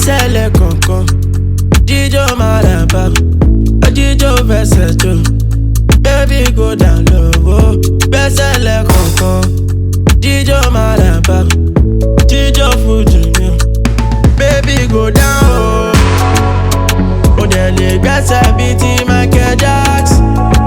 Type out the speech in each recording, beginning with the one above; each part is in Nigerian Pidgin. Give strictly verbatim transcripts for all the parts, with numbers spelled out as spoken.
gbẹ́sẹ̀ lẹ́kọ̀ọ̀kan, jíjó máa dàbà, jíjó fẹsẹ̀ jò, baby go down low. Gbẹ́sẹ̀ lẹ́kọ̀ọ̀kan, jíjó máa dàbà, jíjó fújì mi, baby go down. Ó dẹ̀ lè gbẹ́sẹ̀ bíi ti Michael Jackson.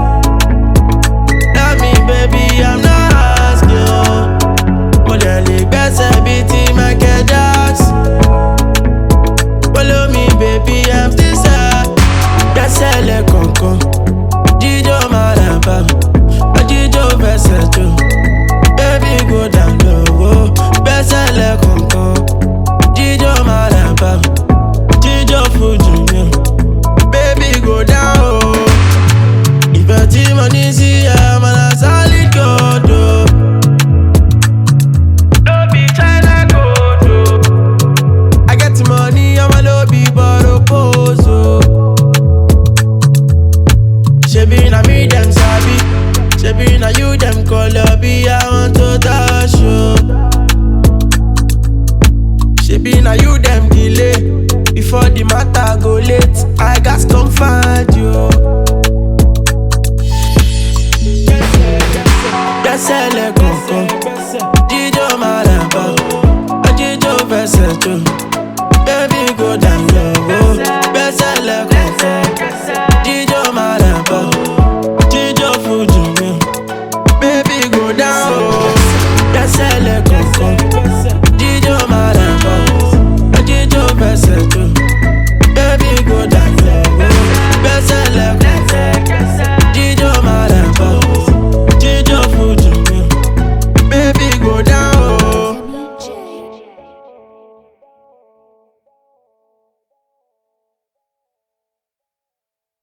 Tell me baby I'm not asking. Ó dẹ̀ lè gbẹ́sẹ̀ bíi ti Michael Jackson. Follow me baby I'm still sad. Gbẹ́sẹ̀ lẹ́kọ̀ọ̀kan, jíjó máa dàbà, jíjó fẹsẹ̀ jò, baby go down low. Gbẹ́sẹ̀ lẹ́kọ̀ọ̀kan, jíjó máa dàbà, jíjó fújì mi, baby go down. Ìfẹ́ tí mo ní sí ẹ máa na solid gold o. No be China gold o. I get money, ọmọ ló bí bọ́rọ̀ pose o. Shebi na me dem sabi, shebi na you dem colour be I want to touch you. Shebi na you dem delay, before the matter go late, I gats come find you. Gbẹ́sẹ̀ lẹ́kọ̀ọ̀kan, jíjó máa